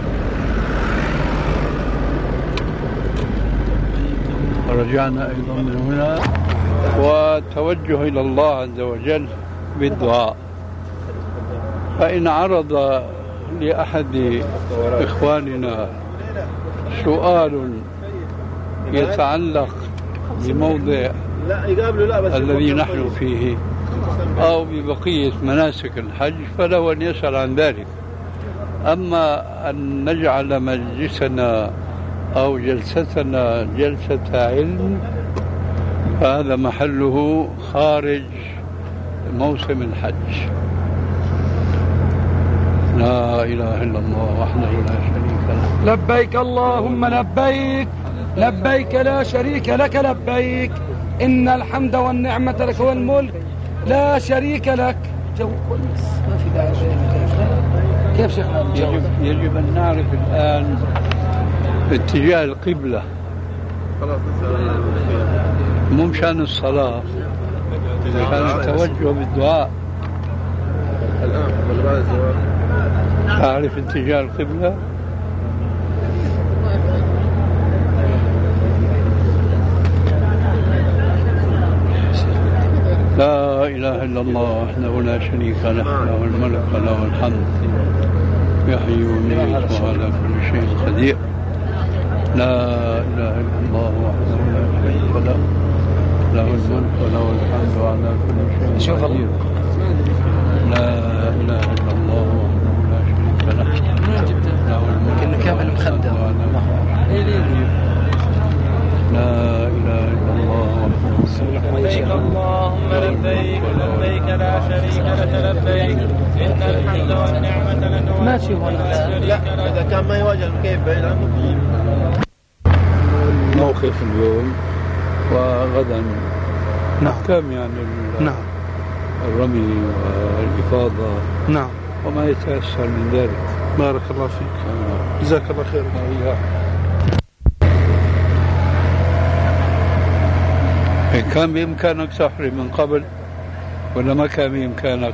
رجعنا أيضا من هنا وتوجه إلى الله عز وجل بالدعاء. فإن عرض لأحد إخواننا سؤال يتعلق بموضع الذي نحن فيه أو ببقية مناسك الحج فله أن يسأل عن ذلك. أما أن نجعل مجلسنا أو جلستنا جلسة علم فهذا محله خارج موسم الحج. لا إله إلا الله وحده لا شريك له. لبيك اللهم لبيك، لبيك لا شريك لك لبيك، إن الحمد والنعمة لك والملك لا شريك لك. جو كويس، ما في داعي. كيف شيخنا؟ يجب أن نعرف الآن اتجاه القبلة، مو مشان الصلاة، مشان التوجه بالدعاء. أعرف اتجاه القبلة. لا إله إلا الله وحده لا شريك له، له الملك وله الحمد، يحيي ويميت وعلى كل شيء قدير. لا إله إلا الله وحده لا شريك له، له الملك وله الحمد وعلى كل شيء قدير. لا إله إلا الله وحده لا شريك له، له الملك كامل مخدم. لا إله إلا الله لبيك اللهم لبيك، لبيك لا شريك لك لبيك، إن الحمد والنعمة لك ما تشوف لا إذا كان ما يواجه كيف بعيد موقف اليوم وغدا أحكام يعني الرمي والإفاضة وما يتأثر من ذلك. بارك الله فيك، جزاك الله خير. كان بإمكانك تحرم من قبل ولا ما كان بإمكانك؟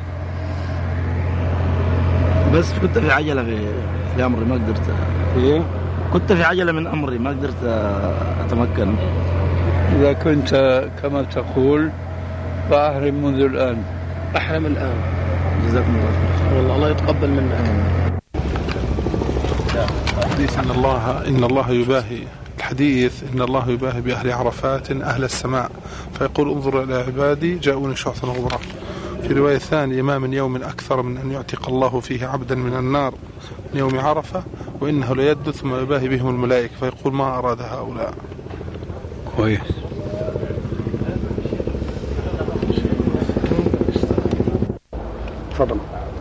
بس كنت في عجلة في أمري ما قدرت. إيه؟ كنت في عجلة من أمري ما قدرت أتمكن. إذا كنت كما تقول فأحرم منذ الآن. أحرم الآن. جزاكم الله خير. والله الله يتقبل منا. حديث إن الله يباهي، الحديث إن الله يباهي بأهل عرفات أهل السماء فيقول انظر إلى عبادي جاءوني شعثا غبرا. في رواية ثانية ما من يوم أكثر من أن يعتق الله فيه عبدا من النار من يوم عرفة وإنه ليد ثم يباهي بهم الملائكة فيقول ما أراد هؤلاء. كويس. تفضل.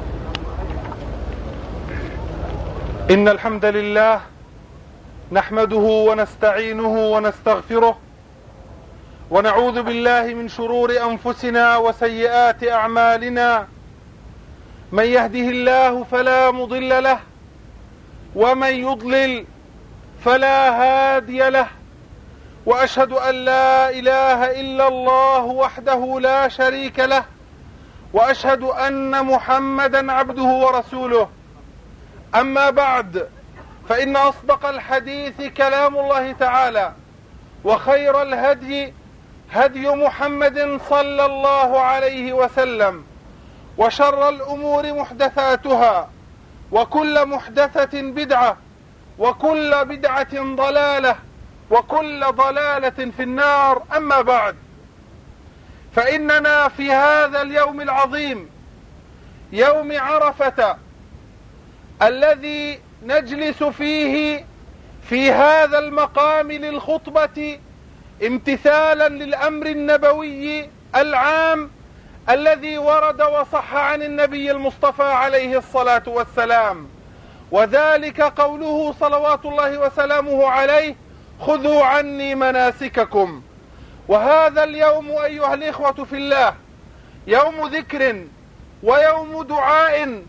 إن الحمد لله نحمده ونستعينه ونستغفره ونعوذ بالله من شرور أنفسنا وسيئات أعمالنا، من يهده الله فلا مضل له ومن يضلل فلا هادي له، وأشهد أن لا إله إلا الله وحده لا شريك له، وأشهد أن محمدا عبده ورسوله. أما بعد، فإن أصدق الحديث كلام الله تعالى، وخير الهدي هدي محمد صلى الله عليه وسلم، وشر الأمور محدثاتها، وكل محدثة بدعة، وكل بدعة ضلالة، وكل ضلالة في النار. أما بعد، فإننا في هذا اليوم العظيم يوم عرفة الذي نجلس فيه في هذا المقام للخطبة امتثالا للأمر النبوي العام الذي ورد وصح عن النبي المصطفى عليه الصلاة والسلام، وذلك قوله صلوات الله وسلامه عليه: خذوا عني مناسككم. وهذا اليوم أيها الإخوة في الله يوم ذكر ويوم دعاء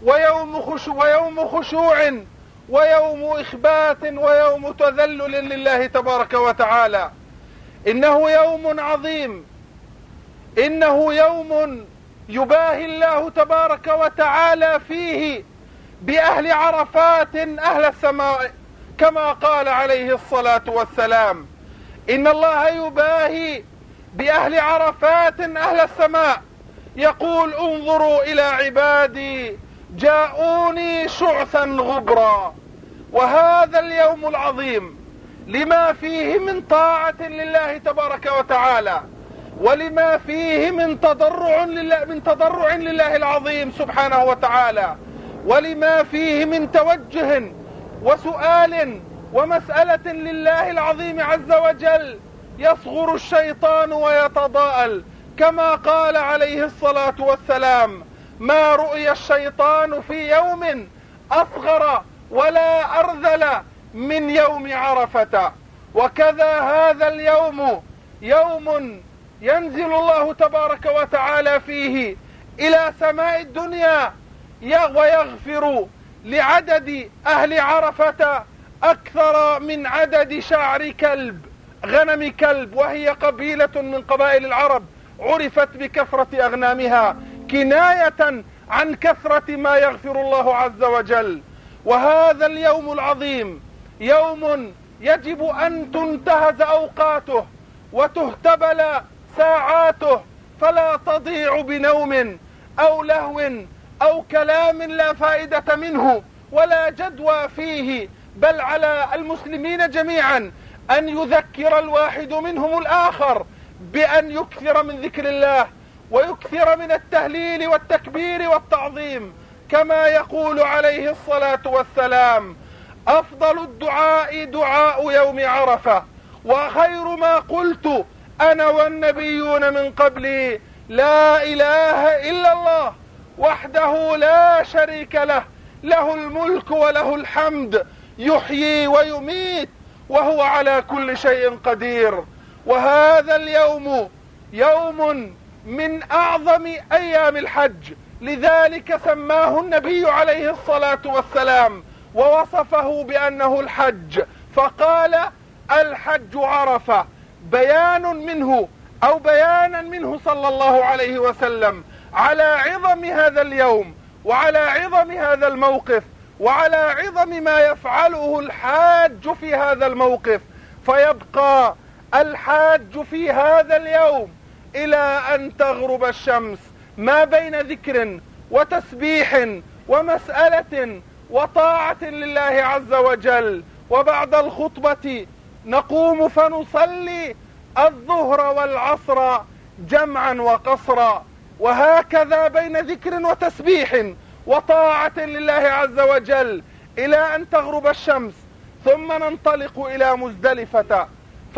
ويوم خشوع ويوم إخبات ويوم تذلل لله تبارك وتعالى. إنه يوم عظيم، إنه يوم يباهي الله تبارك وتعالى فيه بأهل عرفات أهل السماء، كما قال عليه الصلاة والسلام: إن الله يباهي بأهل عرفات أهل السماء يقول: انظروا إلى عبادي جاءوني شعثا غبرا. وهذا اليوم العظيم لما فيه من طاعة لله تبارك وتعالى، ولما فيه من تضرع لله العظيم سبحانه وتعالى، ولما فيه من توجه وسؤال ومسألة لله العظيم عز وجل، يصغر الشيطان ويتضاءل، كما قال عليه الصلاة والسلام: ما رؤي الشيطان في يوم أصغر ولا أرذل من يوم عرفة. وكذا هذا اليوم يوم ينزل الله تبارك وتعالى فيه إلى سماء الدنيا ويغفر لعدد أهل عرفة أكثر من عدد شعر كلب، غنم كلب، وهي قبيلة من قبائل العرب عرفت بكثرة أغنامها كناية عن كثرة ما يغفر الله عز وجل. وهذا اليوم العظيم يوم يجب أن تنتهز أوقاته وتهتبل ساعاته، فلا تضيع بنوم أو لهو أو كلام لا فائدة منه ولا جدوى فيه، بل على المسلمين جميعا أن يذكر الواحد منهم الآخر بأن يكثر من ذكر الله ويكثر من التهليل والتكبير والتعظيم، كما يقول عليه الصلاة والسلام: أفضل الدعاء دعاء يوم عرفة، وخير ما قلت أنا والنبيون من قبلي لا إله إلا الله وحده لا شريك له، له الملك وله الحمد، يحيي ويميت وهو على كل شيء قدير. وهذا اليوم يوم من أعظم أيام الحج، لذلك سماه النبي عليه الصلاة والسلام ووصفه بأنه الحج، فقال: الحج عرفة، بيانا منه صلى الله عليه وسلم على عظم هذا اليوم وعلى عظم هذا الموقف وعلى عظم ما يفعله الحاج في هذا الموقف. فيبقى الحاج في هذا اليوم إلى أن تغرب الشمس ما بين ذكر وتسبيح ومسألة وطاعة لله عز وجل، وبعد الخطبة نقوم فنصلي الظهر والعصر جمعا وقصرا، وهكذا بين ذكر وتسبيح وطاعة لله عز وجل إلى أن تغرب الشمس، ثم ننطلق إلى مزدلفة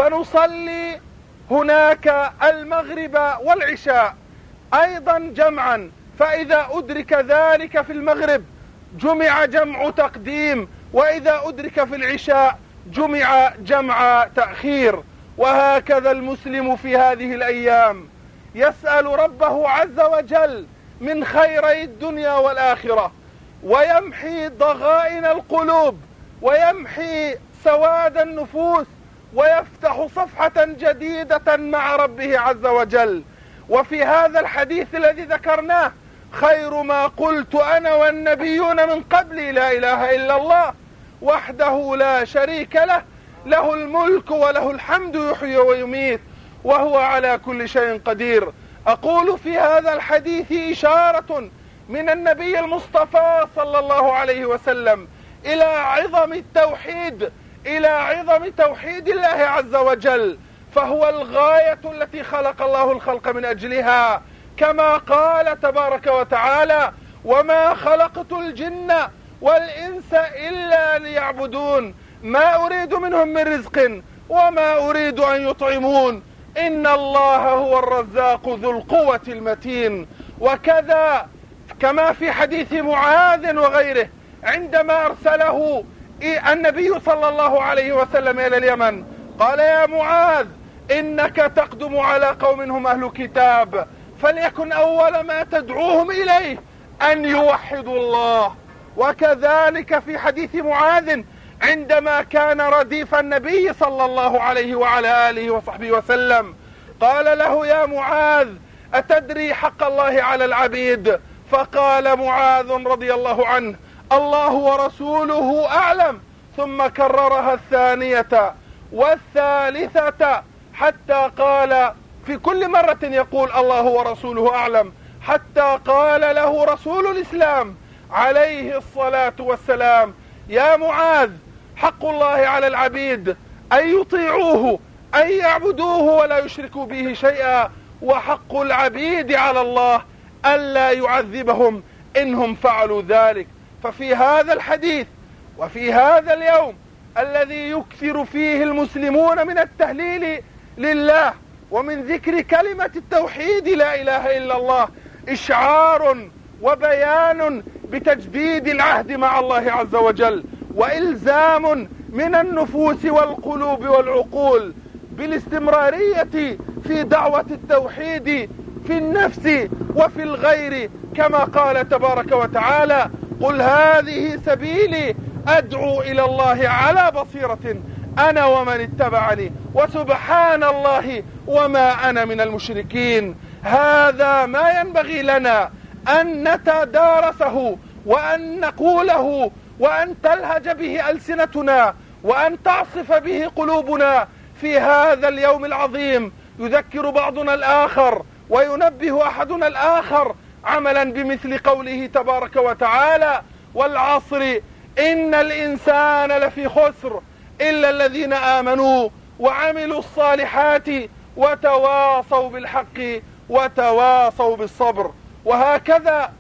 فنصلي هناك المغرب والعشاء أيضا جمعا، فإذا أدرك ذلك في المغرب جمع جمع تقديم، وإذا أدرك في العشاء جمع جمع تأخير. وهكذا المسلم في هذه الأيام يسأل ربه عز وجل من خيري الدنيا والآخرة، ويمحي ضغائن القلوب ويمحي سواد النفوس ويفتح صفحة جديدة مع ربه عز وجل. وفي هذا الحديث الذي ذكرناه: خير ما قلت أنا والنبيون من قبلي لا إله إلا الله وحده لا شريك له، له الملك وله الحمد، يحيي ويميت وهو على كل شيء قدير. أقول في هذا الحديث إشارة من النبي المصطفى صلى الله عليه وسلم إلى عظم التوحيد، إلى عظم توحيد الله عز وجل، فهو الغاية التي خلق الله الخلق من أجلها، كما قال تبارك وتعالى: وما خلقت الجن والإنس إلا ليعبدون ما أريد منهم من رزق وما أريد أن يطعمون إن الله هو الرزاق ذو القوة المتين. وكذا كما في حديث معاذ وغيره عندما أرسله النبي صلى الله عليه وسلم إلى اليمن قال يا معاذ إنك تقدم على قوم هم أهل كتاب، فليكن أول ما تدعوهم إليه أن يوحدوا الله. وكذلك في حديث معاذ عندما كان رديف النبي صلى الله عليه وعلى آله وصحبه وسلم قال له يا معاذ أتدري حق الله على العبيد؟ فقال معاذ رضي الله عنه الله ورسوله أعلم، ثم كررها الثانية والثالثة حتى قال في كل مرة يقول الله ورسوله أعلم، حتى قال له رسول الإسلام عليه الصلاة والسلام يا معاذ حق الله على العبيد أن يطيعوه أن يعبدوه ولا يشركوا به شيئا، وحق العبيد على الله ألا يعذبهم إنهم فعلوا ذلك. ففي هذا الحديث وفي هذا اليوم الذي يكثر فيه المسلمون من التهليل لله ومن ذكر كلمة التوحيد لا إله إلا الله إشعار وبيان بتجديد العهد مع الله عز وجل، وإلزام من النفوس والقلوب والعقول بالاستمرارية في دعوة التوحيد في النفس وفي الغير، كما قال تبارك وتعالى قل هذه سبيلي أدعو إلى الله على بصيرة أنا ومن اتبعني وسبحان الله وما أنا من المشركين. هذا ما ينبغي لنا أن نتدارسه وأن نقوله وأن تلهج به ألسنتنا وأن تعصف به قلوبنا في هذا اليوم العظيم. يذكر بعضنا الآخر وينبه أحدنا الآخر عملا بمثل قوله تبارك وتعالى والعصر إن الإنسان لفي خسر إلا الذين آمنوا وعملوا الصالحات وتواصوا بالحق وتواصوا بالصبر. وهكذا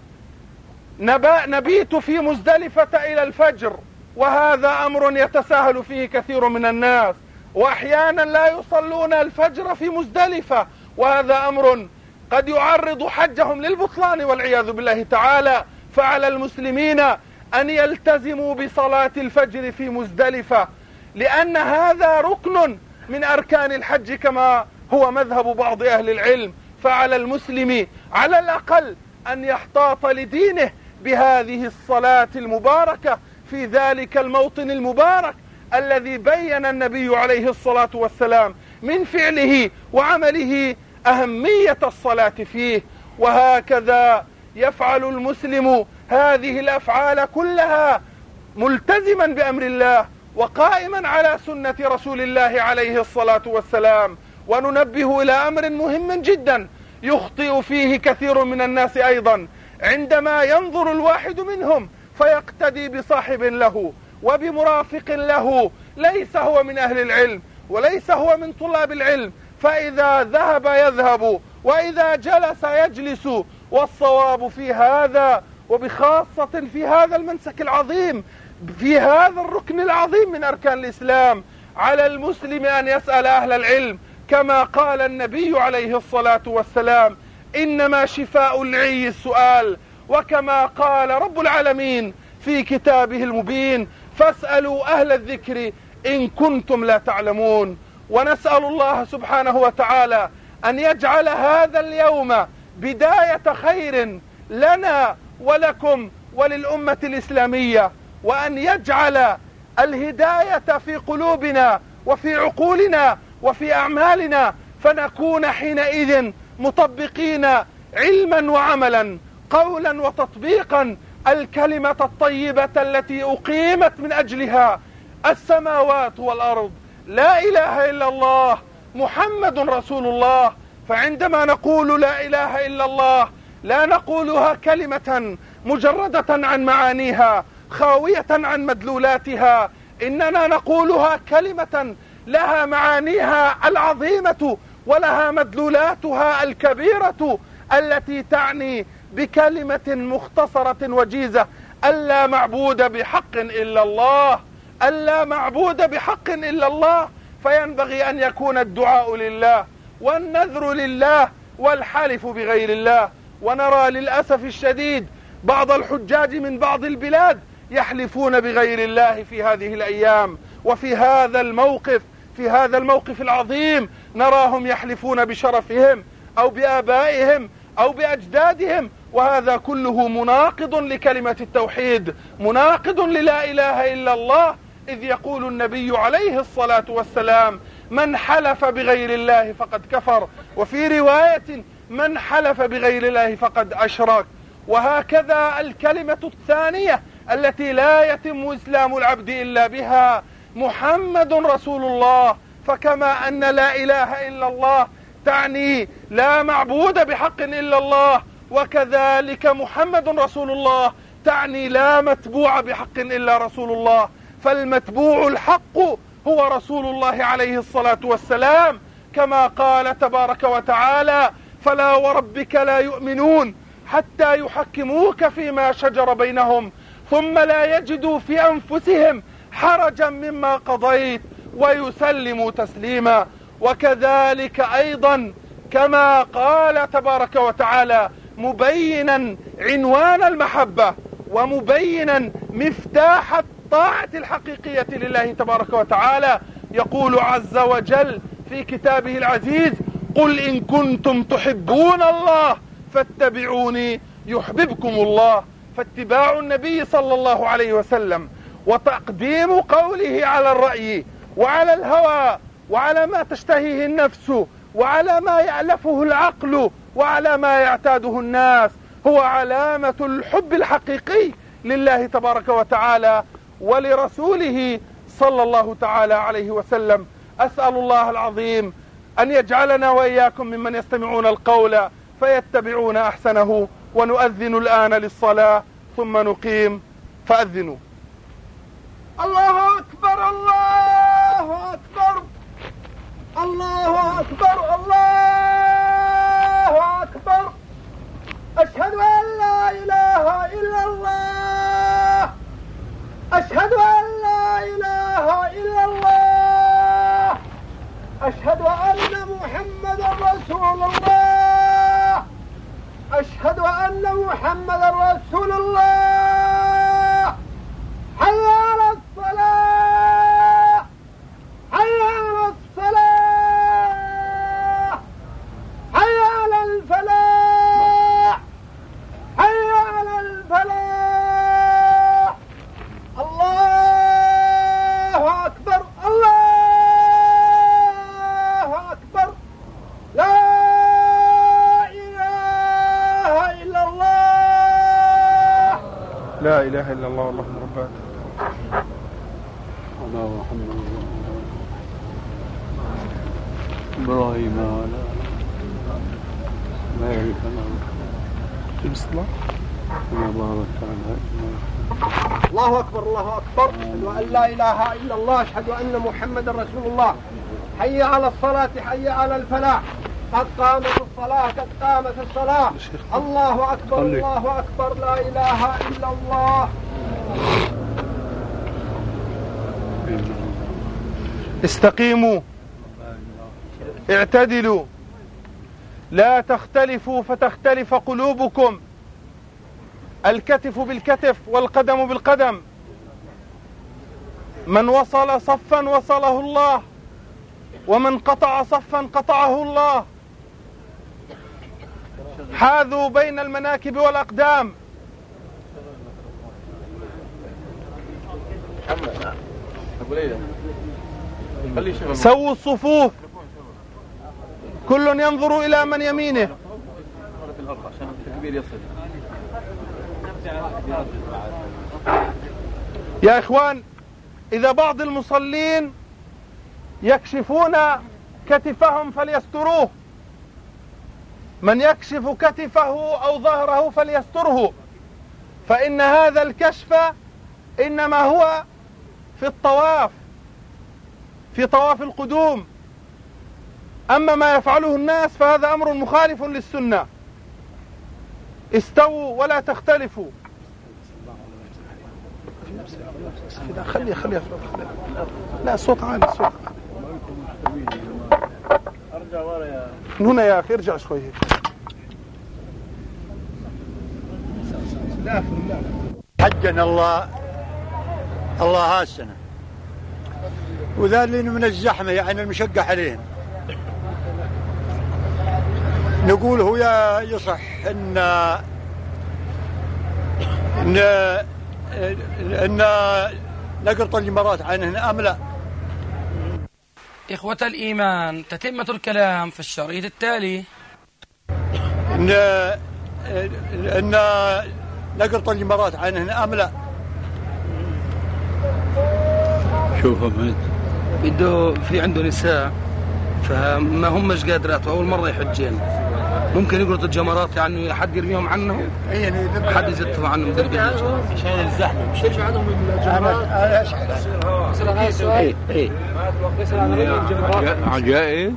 نبيت في مزدلفة إلى الفجر، وهذا أمر يتساهل فيه كثير من الناس، وأحيانا لا يصلون الفجر في مزدلفة، وهذا أمر قد يعرض حجهم للبطلان والعياذ بالله تعالى. فعلى المسلمين أن يلتزموا بصلاة الفجر في مزدلفة، لأن هذا ركن من أركان الحج كما هو مذهب بعض أهل العلم. فعلى المسلم على الأقل أن يحتاط لدينه بهذه الصلاة المباركة في ذلك الموطن المبارك الذي بين النبي عليه الصلاة والسلام من فعله وعمله أهمية الصلاة فيه. وهكذا يفعل المسلم هذه الأفعال كلها ملتزما بأمر الله وقائما على سنة رسول الله عليه الصلاة والسلام. وننبه إلى أمر مهم جدا يخطئ فيه كثير من الناس أيضا، عندما ينظر الواحد منهم فيقتدي بصاحب له وبمرافق له ليس هو من أهل العلم وليس هو من طلاب العلم، فإذا ذهب يذهب وإذا جلس يجلس. والصواب في هذا وبخاصة في هذا المنسك العظيم في هذا الركن العظيم من أركان الإسلام على المسلم أن يسأل أهل العلم، كما قال النبي عليه الصلاة والسلام إنما شفاء العي السؤال، وكما قال رب العالمين في كتابه المبين فاسألوا أهل الذكر إن كنتم لا تعلمون. ونسأل الله سبحانه وتعالى أن يجعل هذا اليوم بداية خير لنا ولكم وللأمة الإسلامية، وأن يجعل الهداية في قلوبنا وفي عقولنا وفي أعمالنا، فنكون حينئذ مطبقين علما وعملا قولا وتطبيقا الكلمة الطيبة التي أقيمت من أجلها السماوات والأرض، لا إله إلا الله محمد رسول الله. فعندما نقول لا إله إلا الله لا نقولها كلمة مجردة عن معانيها خاوية عن مدلولاتها، إننا نقولها كلمة لها معانيها العظيمة ولها مدلولاتها الكبيرة التي تعني بكلمة مختصرة وجيزة ألا معبود بحق إلا الله، ألا معبود بحق إلا الله. فينبغي أن يكون الدعاء لله والنذر لله والحلف بغير الله. ونرى للأسف الشديد بعض الحجاج من بعض البلاد يحلفون بغير الله في هذه الأيام، وفي هذا الموقف العظيم نراهم يحلفون بشرفهم أو بآبائهم أو بأجدادهم، وهذا كله مناقض لكلمة التوحيد، مناقض للا إله إلا الله، إذ يقول النبي عليه الصلاة والسلام: من حلف بغير الله فقد كفر، وفي رواية: من حلف بغير الله فقد أشرك. وهكذا الكلمة الثانية التي لا يتم إسلام العبد إلا بها: محمد رسول الله. فكما أن لا إله إلا الله تعني لا معبود بحق إلا الله، وكذلك محمد رسول الله تعني لا متبوع بحق إلا رسول الله، فالمتبوع الحق هو رسول الله عليه الصلاة والسلام، كما قال تبارك وتعالى: فلا وربك لا يؤمنون حتى يحكموك فيما شجر بينهم ثم لا يجدوا في أنفسهم حرجا مما قضيت ويسلموا تسليما. وكذلك أيضا كما قال تبارك وتعالى مبينا عنوان المحبة ومبينا مفتاح الطاعة الحقيقية لله تبارك وتعالى، يقول عز وجل في كتابه العزيز: قل إن كنتم تحبون الله فاتبعوني يحببكم الله. فاتباع النبي صلى الله عليه وسلم وتقديم قوله على الرأي وعلى الهوى وعلى ما تشتهيه النفس وعلى ما يألفه العقل وعلى ما يعتاده الناس هو علامة الحب الحقيقي لله تبارك وتعالى ولرسوله صلى الله تعالى عليه وسلم. أسأل الله العظيم أن يجعلنا وإياكم ممن يستمعون القول فيتبعون أحسنه. ونؤذن الآن للصلاة ثم نقيم، فأذنوا. الله أكبر الله أكبر الله أكبر الله أكبر. أشهد أن لا إله إلا الله، أشهد أن لا إله إلا الله، أشهد أن محمدا رسول الله، أشهد أن محمدا رسول الله. حي على الصلاة، حي على الصلاة، حي على الفلاح، حي على الفلاح. الله أكبر الله أكبر. لا إله إلا الله، لا إله إلا الله والله ربنا. على محمد إبراهيم وعلى بارك الله كما باركت على الله أكبر الله أكبر. أشهد أن لا إله إلا الله، أشهد أن محمد رسول الله. حي على الصلاة، حي على الفلاح، قد قامت الصلاة، قد قامت الصلاة. الله أكبر الله أكبر. لا إله إلا الله. استقيموا، اعتدلوا، لا تختلفوا فتختلف قلوبكم. الكتف بالكتف والقدم بالقدم. من وصل صفا وصله الله، ومن قطع صفا قطعه الله. حاذوا بين المناكب والأقدام. سووا الصفوف، كل ينظر إلى من يمينه. يا إخوان، إذا بعض المصلين يكشفون كتفهم فليستروه، من يكشف كتفه أو ظهره فليستره، فإن هذا الكشف إنما هو في الطواف، في طواف القدوم. أما ما يفعله الناس فهذا أمر مخالف للسنة. استووا ولا تختلفوا. خلي لا، الصوت عالي، الصوت ارجع ورا يا من هنا يا اخي، ارجع شوي هيك. حجنا الله الله هالسنة، وذالين من الزحمة يعني المشقة عليهم. نقول هو يصح إن نقرط الإمارات عنهن أم لا؟ إخوة الإيمان، تتمة الكلام في الشريط التالي. إن نقرط الإمارات عنهن أم لا؟ شوفوا بده في عنده نساء فما همش قادرات وأول مرة يحجين، ممكن يقرط الجمرات يعني حد يرميهم عنه، حد يزتهم عنه مشان الزحمة مش عنهم الجمرات. عجائز؟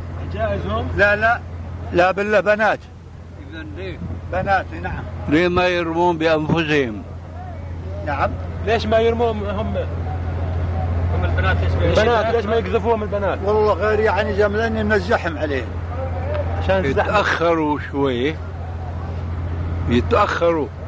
لا بالله بنات. إذن ليه؟ بنات نعم. ليه ما يرمون بأنفسهم؟ نعم. ليش ما يرمون هم البنات؟ ليش ما يقذفوهم البنات؟ والله غير يعني جملاني من الزحم عليه. عشان يتأخروا شوي، يتأخروا